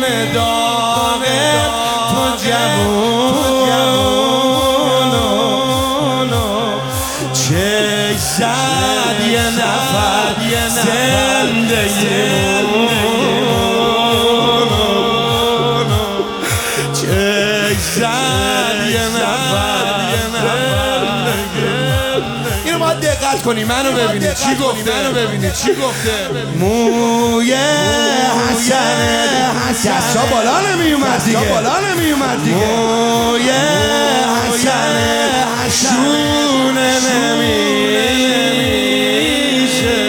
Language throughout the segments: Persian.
داغ تو جوونو چه زد یه نفر زندگیمونو چه زد یه نفر اینو باید دقت کنی منو ببینی چی گفته موی حسن دستا بالا نمیومد دیگه موی حسن شونه نمیشه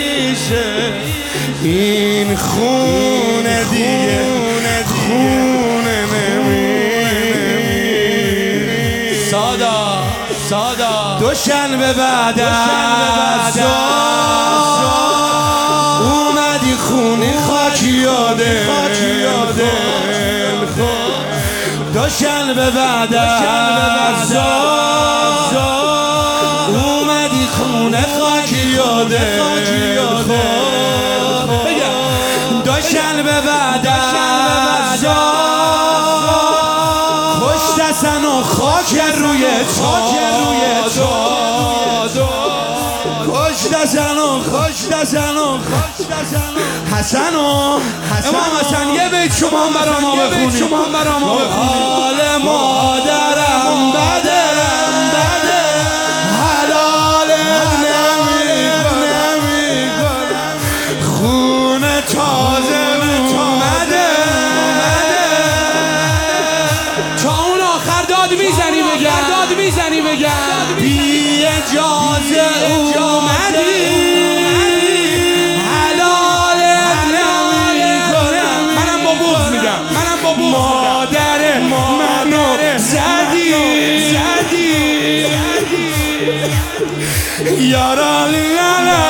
این خونه دیگه خونه نمیشه سادا دوشنبه بعد از اومدی خونه خاکی یاده دوشنبه بعد از اومدی خونه خاکی یاده دوشنبه بعد از خوش دستن و خاک روی خوش دستن و حسن امام حسن یه بیت شما هم برا ما بخونید حال مادرم بده حلالت نمیکنم خونه تازه اومده تا اون آخر داد میزنی بگم بی اجازه اومدی حلالت نمیکنم منم با بغض میگم مادر منو زدی یارا لالا